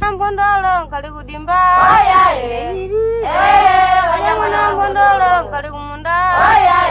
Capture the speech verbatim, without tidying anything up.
Mbondolo kali kudimba. Oya ye. Eh, wanyamuna mbondolo kali kumunda. Oya